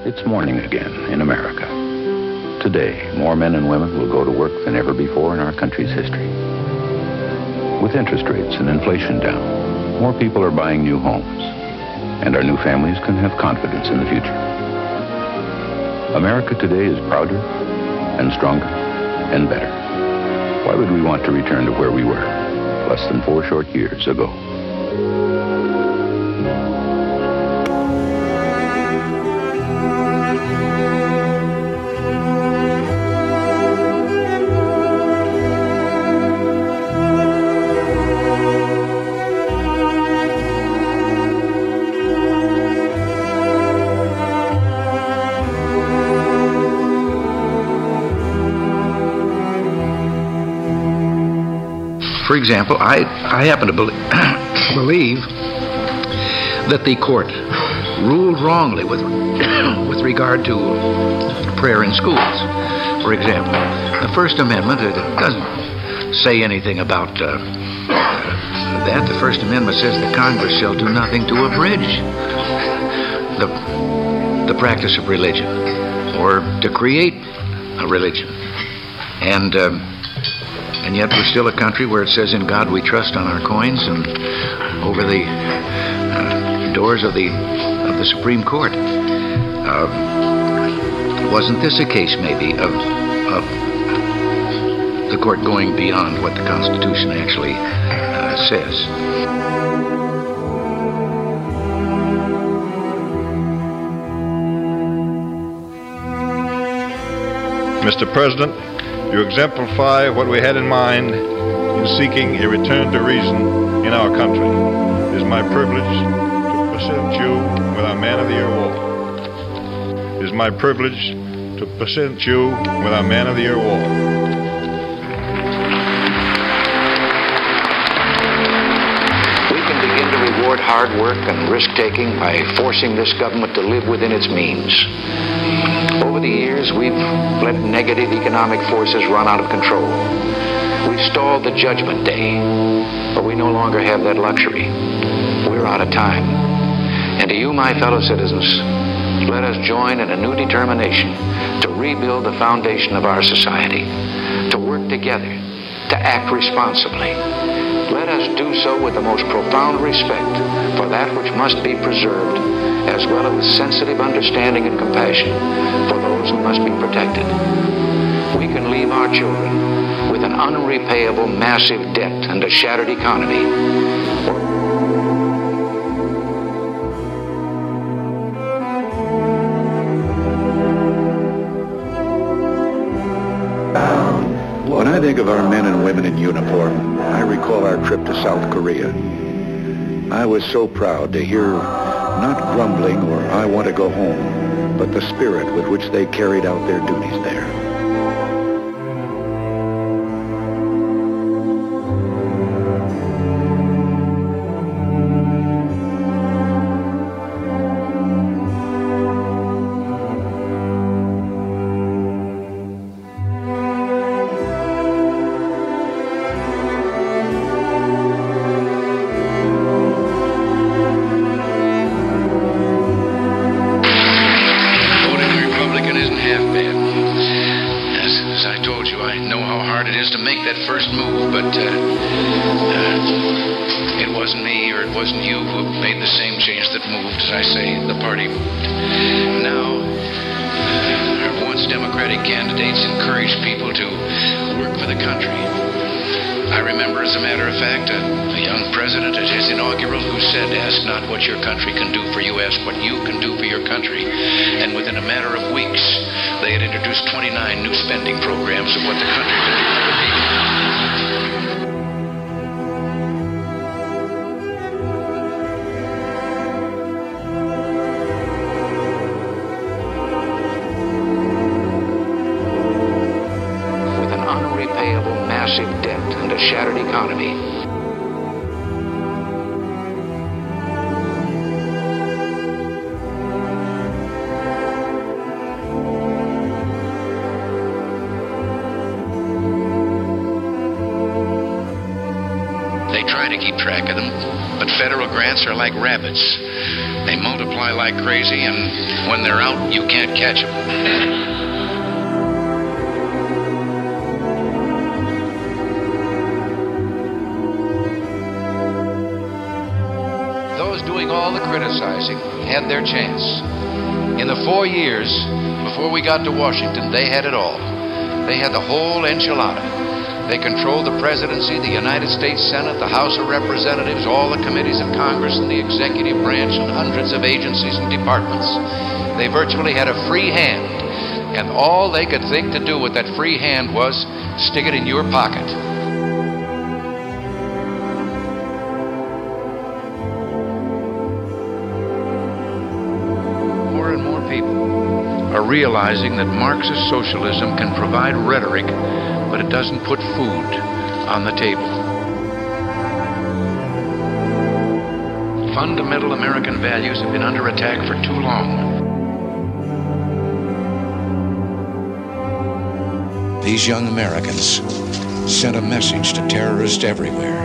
It's morning again in America. Today, more men and women will go to work than ever before in our country's history. With interest rates and inflation down, more people are buying new homes, and our new families can have confidence in the future. America today is prouder and stronger and better. Why would we want to return to where we were less than 4 short years ago? For example, I happen to believe that the court ruled wrongly with regard to prayer in schools. For example, the First Amendment doesn't say anything about that. The First Amendment says that Congress shall do nothing to abridge the practice of religion or to create a religion. And yet we're still a country where it says, "In God we trust" on our coins and over the doors of the Supreme Court. Wasn't this a case, maybe, of the court going beyond what the Constitution actually says? Mr. President, you exemplify what we had in mind in seeking a return to reason in our country. It is my privilege to present you with our Man of the Year Award. It is my privilege to present you with our Man of the Year Award. We can begin to reward hard work and risk-taking by forcing this government to live within its means. Over the years, we've let negative economic forces run out of control. We've stalled the judgment day, but we no longer have that luxury. We're out of time. And to you, my fellow citizens, let us join in a new determination to rebuild the foundation of our society, to work together, to act responsibly. Let us do so with the most profound respect for that which must be preserved, as well as with sensitive understanding and compassion for those who must be protected. We can leave our children with an unrepayable massive debt and a shattered economy. When I think of our men and women in uniform, I recall our trip to South Korea. I was so proud to hear not grumbling or "I want to go home," but the spirit with which they carried out their duties there. They try to keep track of them, but federal grants are like rabbits. They multiply multiply like crazy, and when they're out, you can't catch them. Those doing all the criticizing had their chance. In the 4 years before we got to Washington, they had it all. They had the whole enchilada. They controlled the presidency, the United States Senate, the House of Representatives, all the committees of Congress, and the executive branch, and hundreds of agencies and departments. They virtually had a free hand, and all they could think to do with that free hand was stick it in your pocket. More and more people are realizing that Marxist socialism can provide rhetoric, but it doesn't put food on the table. Fundamental American values have been under attack for too long. These young Americans sent a message to terrorists everywhere.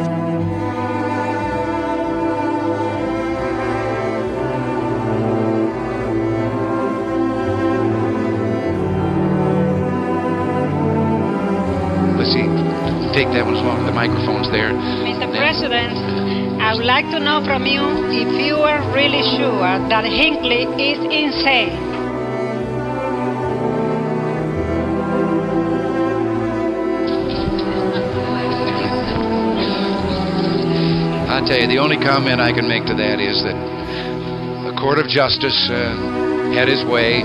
Take that one as long as the microphone's there. Mr. President, I would like to know from you if you are really sure that Hinckley is insane. I'll tell you, the only comment I can make to that is that the Court of Justice had his way.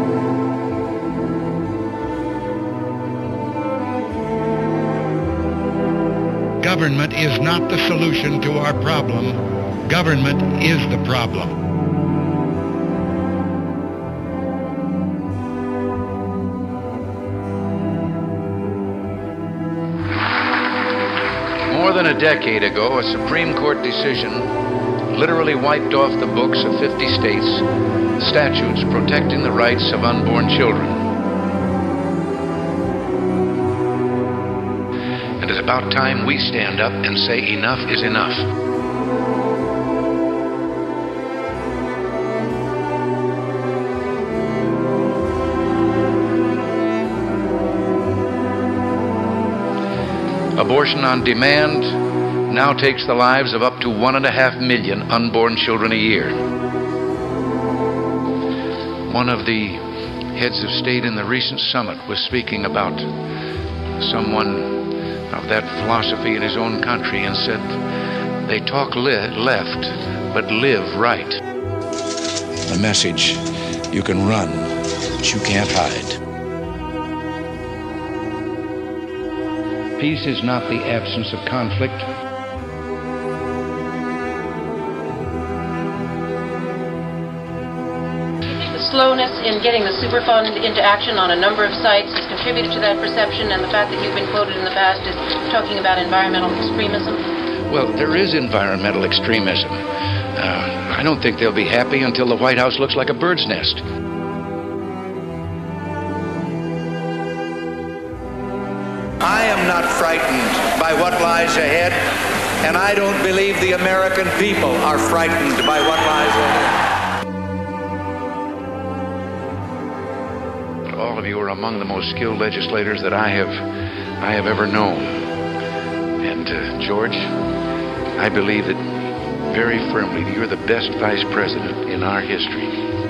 Government is not the solution to our problem. Government is the problem. More than a decade ago, a Supreme Court decision literally wiped off the books of 50 states statutes protecting the rights of unborn children. It's about time we stand up and say enough is enough. Abortion on demand now takes the lives of up to 1.5 million unborn children a year. One of the heads of state in the recent summit was speaking about someone of that philosophy in his own country and said, they talk left, but live right. The message, you can run, but you can't hide. Peace is not the absence of conflict. Slowness in getting the Superfund into action on a number of sites has contributed to that perception, and the fact that you've been quoted in the past is talking about environmental extremism? Well, there is environmental extremism. I don't think they'll be happy until the White House looks like a bird's nest. I am not frightened by what lies ahead, and I don't believe the American people are frightened by what lies ahead. All of you are among the most skilled legislators that I have ever known. And George, I believe that very firmly that you're the best vice president in our history.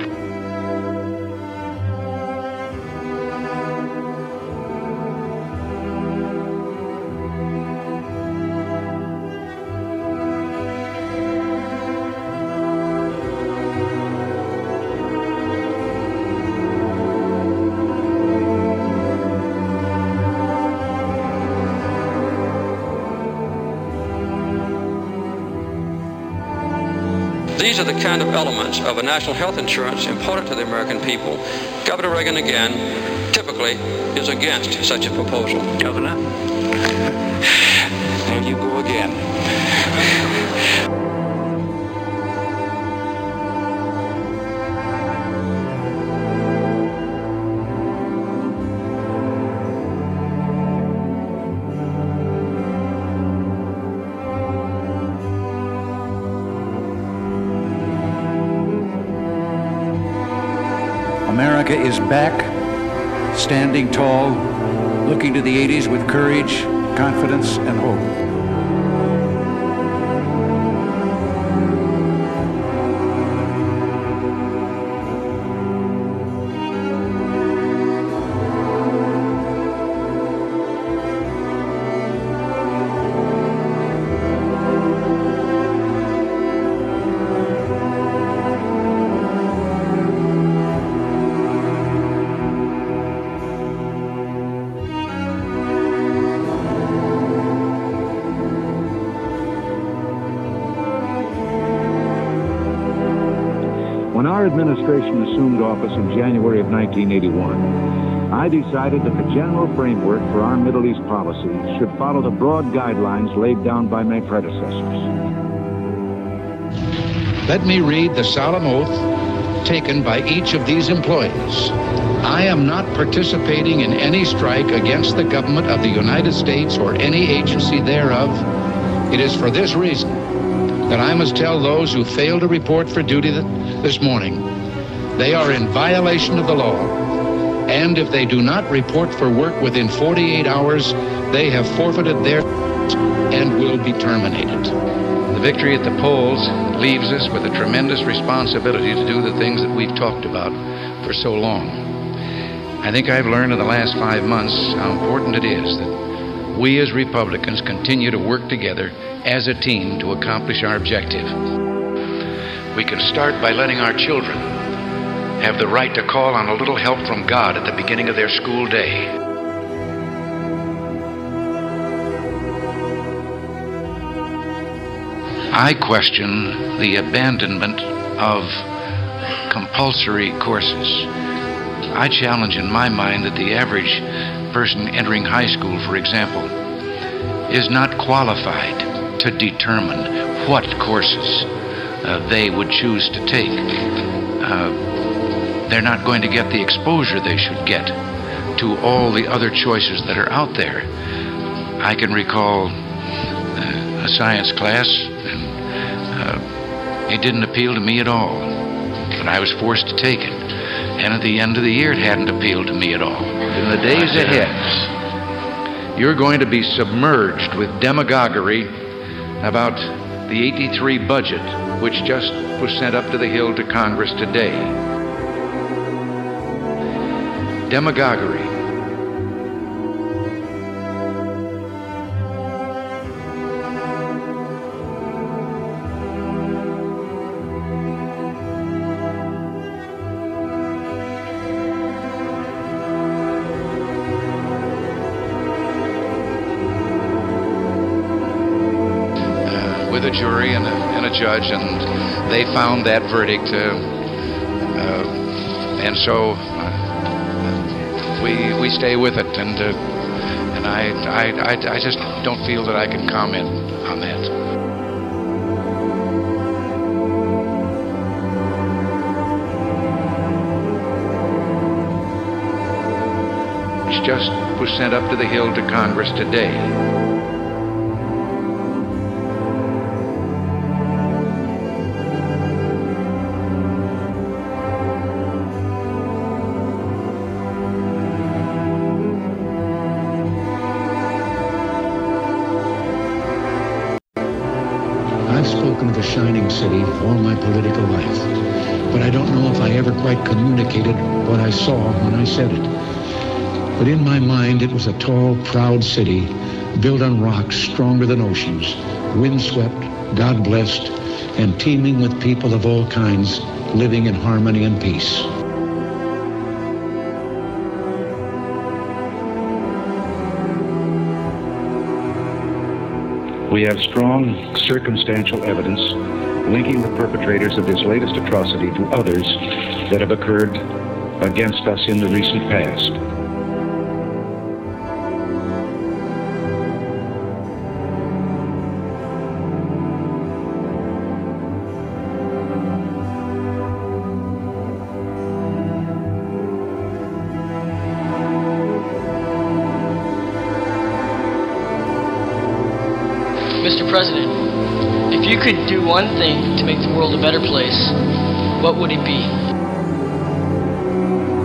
These are the kind of elements of a national health insurance important to the American people. Governor Reagan, again, typically is against such a proposal. Governor, there you go again. America is back, standing tall, looking to the 80s with courage, confidence, and hope. When our administration assumed office in January of 1981, I decided that the general framework for our Middle East policy should follow the broad guidelines laid down by my predecessors. Let me read the solemn oath taken by each of these employees. I am not participating in any strike against the government of the United States or any agency thereof. It is for this reason that I must tell those who fail to report for duty this morning they are in violation of the law, and if they do not report for work within 48 hours, they have forfeited their and will be terminated. The victory at the polls leaves us with a tremendous responsibility to do the things that we've talked about for so long. I think I've learned in the last 5 months how important it is that we as Republicans continue to work together as a team to accomplish our objective. We can start by letting our children have the right to call on a little help from God at the beginning of their school day. I question the abandonment of compulsory courses. I challenge in my mind that the average person entering high school, for example, is not qualified to determine what courses they would choose to take. They're not going to get the exposure they should get to all the other choices that are out there. I can recall a science class, and it didn't appeal to me at all, but I was forced to take it. And at the end of the year, it hadn't appealed to me at all. In the days ahead, you're going to be submerged with demagoguery about the 83 budget, which just was sent up to the Hill to Congress today. Demagoguery. With a jury and a judge, and they found that verdict, and so we stay with it, and I just don't feel that I can comment on that. Which just was sent up to the Hill to Congress today. I've spoken of a shining city all my political life, but I don't know if I ever quite communicated what I saw when I said it. But in my mind, it was a tall, proud city built on rocks stronger than oceans, windswept, God-blessed, and teeming with people of all kinds living in harmony and peace. We have strong circumstantial evidence linking the perpetrators of this latest atrocity to others that have occurred against us in the recent past. Mr. President, if you could do one thing to make the world a better place, what would it be?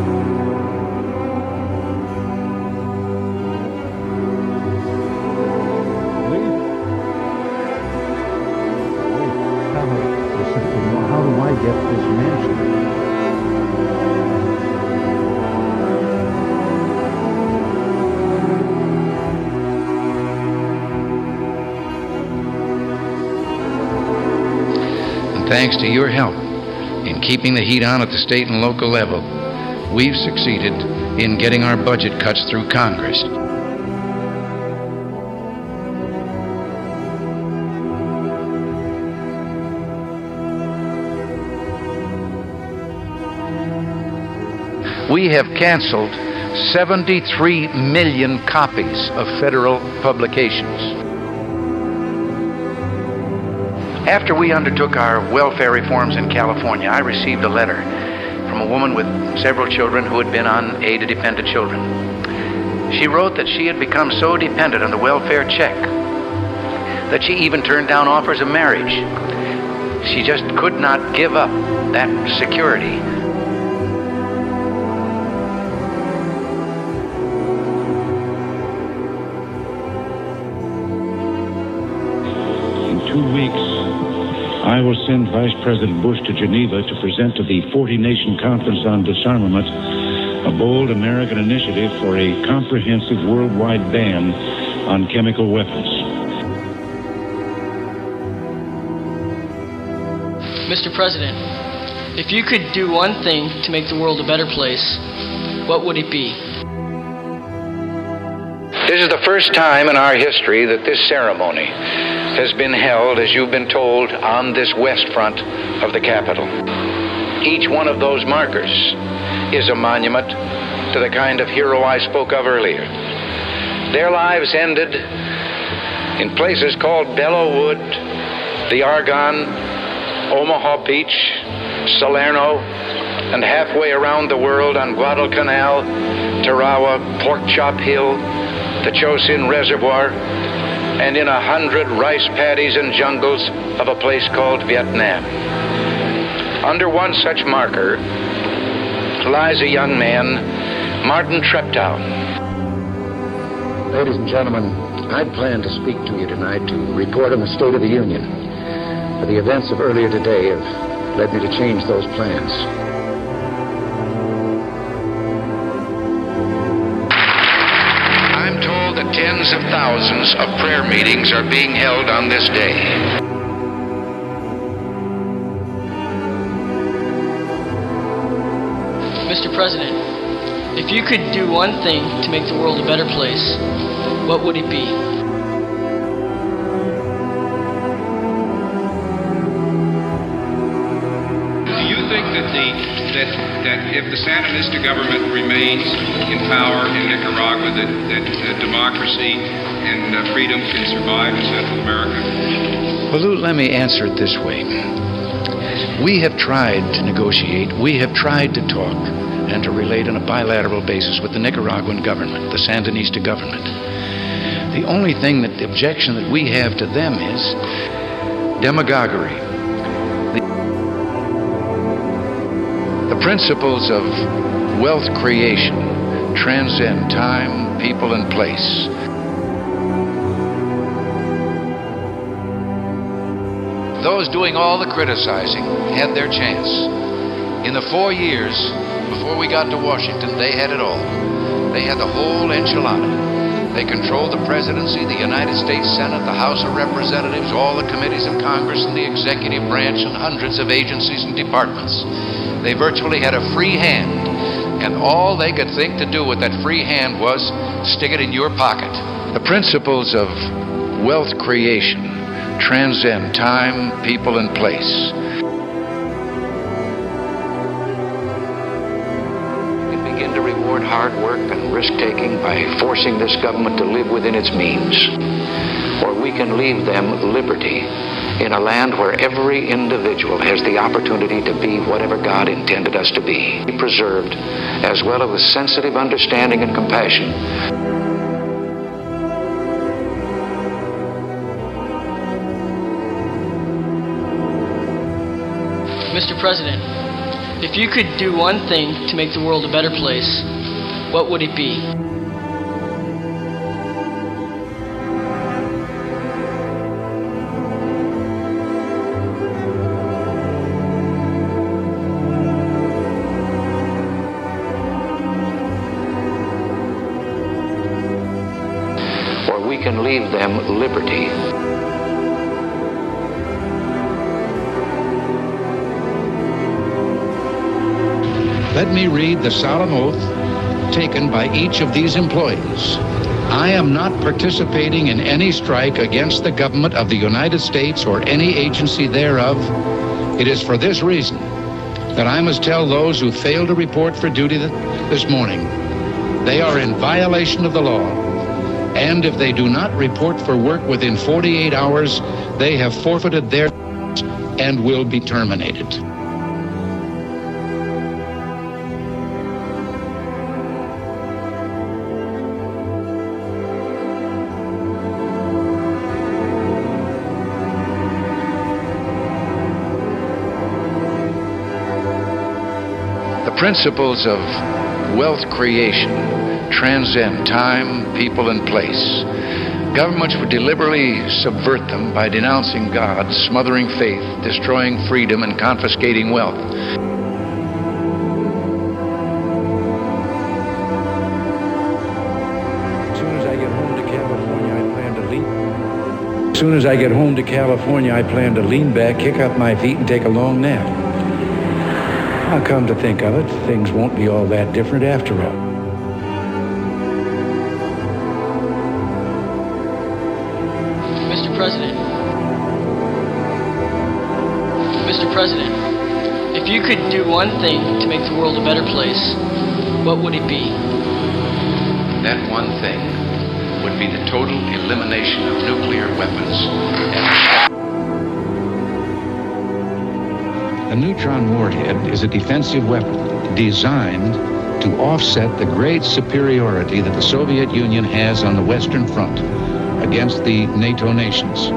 thanks to your help in keeping the heat on at the state and local level, we've succeeded in getting our budget cuts through Congress. We have canceled 73 million copies of federal publications. After we undertook our welfare reforms in California, I received a letter from a woman with several children who had been on aid to dependent children. She wrote that she had become so dependent on the welfare check that she even turned down offers of marriage. She just could not give up that security. In 2 weeks, I will send Vice President Bush to Geneva to present to the 40-nation Conference on Disarmament a bold American initiative for a comprehensive worldwide ban on chemical weapons. Mr. President, if you could do one thing to make the world a better place, what would it be? This is the first time in our history that this ceremony has been held, as you've been told, on this west front of the Capitol. Each one of those markers is a monument to the kind of hero I spoke of earlier. Their lives ended in places called Belleau Wood, the Argonne, Omaha Beach, Salerno, and halfway around the world on Guadalcanal, Tarawa, Pork Chop Hill, the Chosin Reservoir, and in 100 rice paddies and jungles of a place called Vietnam. Under one such marker lies a young man, Martin Treptow. Ladies and gentlemen, I'd planned to speak to you tonight to report on the State of the Union. But the events of earlier today have led me to change those plans. Tens of thousands of prayer meetings are being held on this day. Mr. President, if you could do one thing to make the world a better place, what would it be? Do you think that if the Sandinista government remains in power in Nicaragua, that democracy and freedom can survive in Central America? Well, Lou, let me answer it this way. We have tried to negotiate, we have tried to talk and to relate on a bilateral basis with the Nicaraguan government, the Sandinista government. The only thing that the objection that we have to them is demagoguery. The principles of wealth creation transcend time, people, and place. Those doing all the criticizing had their chance. In the 4 years before we got to Washington, they had it all. They had the whole enchilada. They controlled the presidency, the United States Senate, the House of Representatives, all the committees of Congress, and the executive branch, and hundreds of agencies and departments. They virtually had a free hand, and all they could think to do with that free hand was stick it in your pocket. The principles of wealth creation transcend time, people, and place. We can begin to reward hard work and risk-taking by forcing this government to live within its means. Or we can leave them liberty in a land where every individual has the opportunity to be whatever God intended us to be preserved, as well as with sensitive understanding and compassion. Mr. President, if you could do one thing to make the world a better place, what would it be? We can leave them liberty. Let me read the solemn oath taken by each of these employees. I am not participating in any strike against the government of the United States or any agency thereof. It is for this reason that I must tell those who fail to report for duty this morning they are in violation of the law, and if they do not report for work within 48 hours, they have forfeited their and will be terminated. The principles of wealth creation transcend time, people, and place. Governments would deliberately subvert them by denouncing God, smothering faith, destroying freedom, and confiscating wealth. As soon as I get home to California, I plan to lean back, kick up my feet, and take a long nap. I'll come to think of it, things won't be all that different after all. Mr. President, if you could do one thing to make the world a better place, what would it be? That one thing would be the total elimination of nuclear weapons. A neutron warhead is a defensive weapon designed to offset the great superiority that the Soviet Union has on the Western Front against the NATO nations.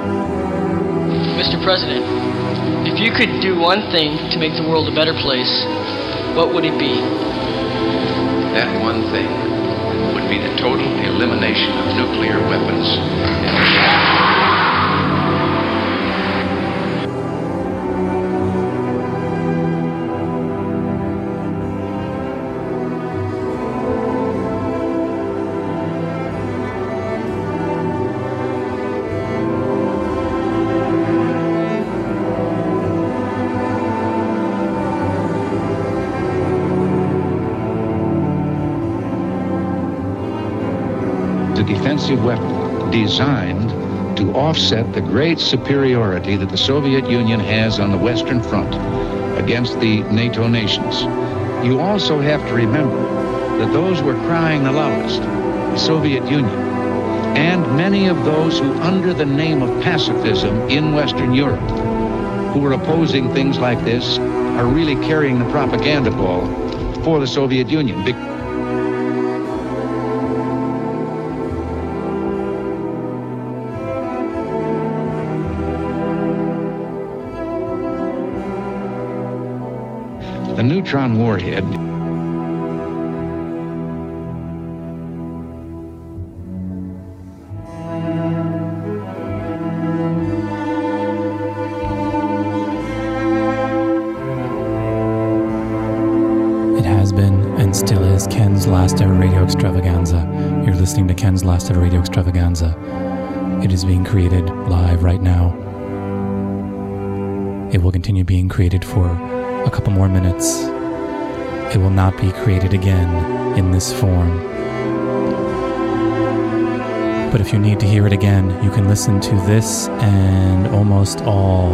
Mr. President, if you could do one thing to make the world a better place, what would it be? That one thing would be the total elimination of nuclear weapons. Defensive weapon designed to offset the great superiority that the Soviet Union has on the Western Front against the NATO nations. You also have to remember that those were crying the loudest, the Soviet Union, and many of those who, under the name of pacifism in Western Europe, who were opposing things like this, are really carrying the propaganda ball for the Soviet Union. The neutron warhead It has been and still is Ken's last ever radio extravaganza. You're listening to Ken's last ever radio extravaganza. It is being created live right now. It will continue being created for a couple more minutes. It will not be created again in this form. But if you need to hear it again, you can listen to this and almost all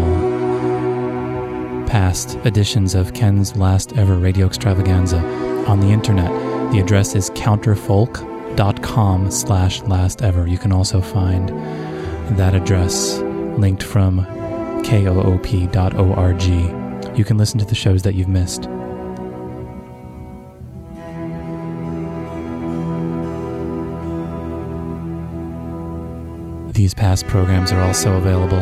past editions of Ken's last ever radio extravaganza on the internet. The address is counterfolk.com/lastever. You can also find that address linked from koop.org. You can listen to the shows that you've missed. These past programs are also available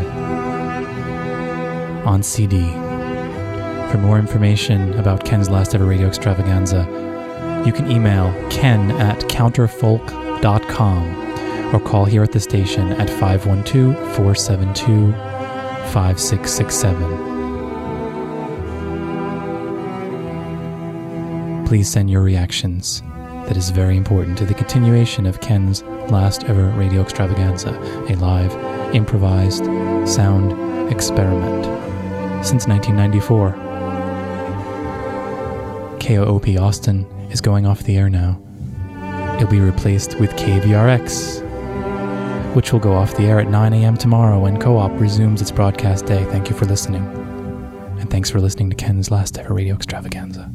on CD. For more information about Ken's last ever radio extravaganza, you can email ken@counterfolk.com or call here at the station at 512-472-5667. Please send your reactions. That is very important to the continuation of Ken's last ever radio extravaganza, a live, improvised sound experiment since 1994. KOOP Austin is going off the air now. It'll be replaced with KVRX, which will go off the air at 9 a.m. tomorrow when Co-op resumes its broadcast day. Thank you for listening. And thanks for listening to Ken's last ever radio extravaganza.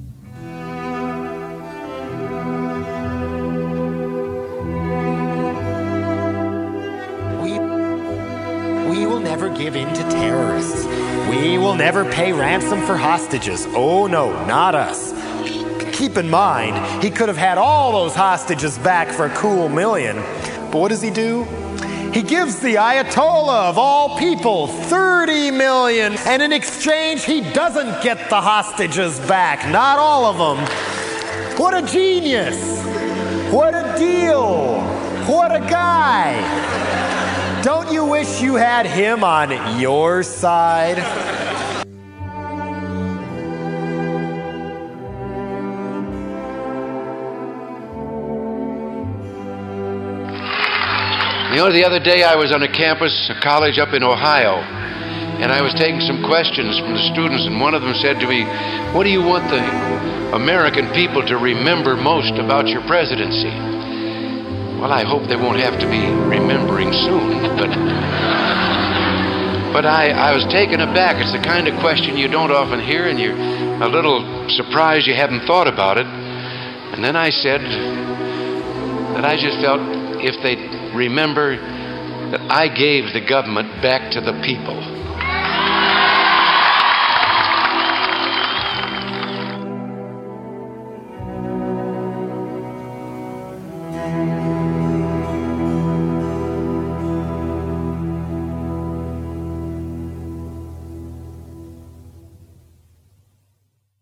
We will never give in to terrorists. We will never pay ransom for hostages. Oh no, not us. Keep in mind, he could have had all those hostages back for a cool $1 million. But what does he do? He gives the Ayatollah of all people $30 million, and in exchange, he doesn't get the hostages back. Not all of them. What a genius! What a deal! What a guy! Don't you wish you had him on your side? You know, the other day I was on a campus, a college up in Ohio, and I was taking some questions from the students, and one of them said to me, "What do you want the American people to remember most about your presidency?" Well, I hope they won't have to be remembering soon, but I was taken aback. It's the kind of question you don't often hear, and you're a little surprised you haven't thought about it. And then I said that I just felt if they'd remember that I gave the government back to the people.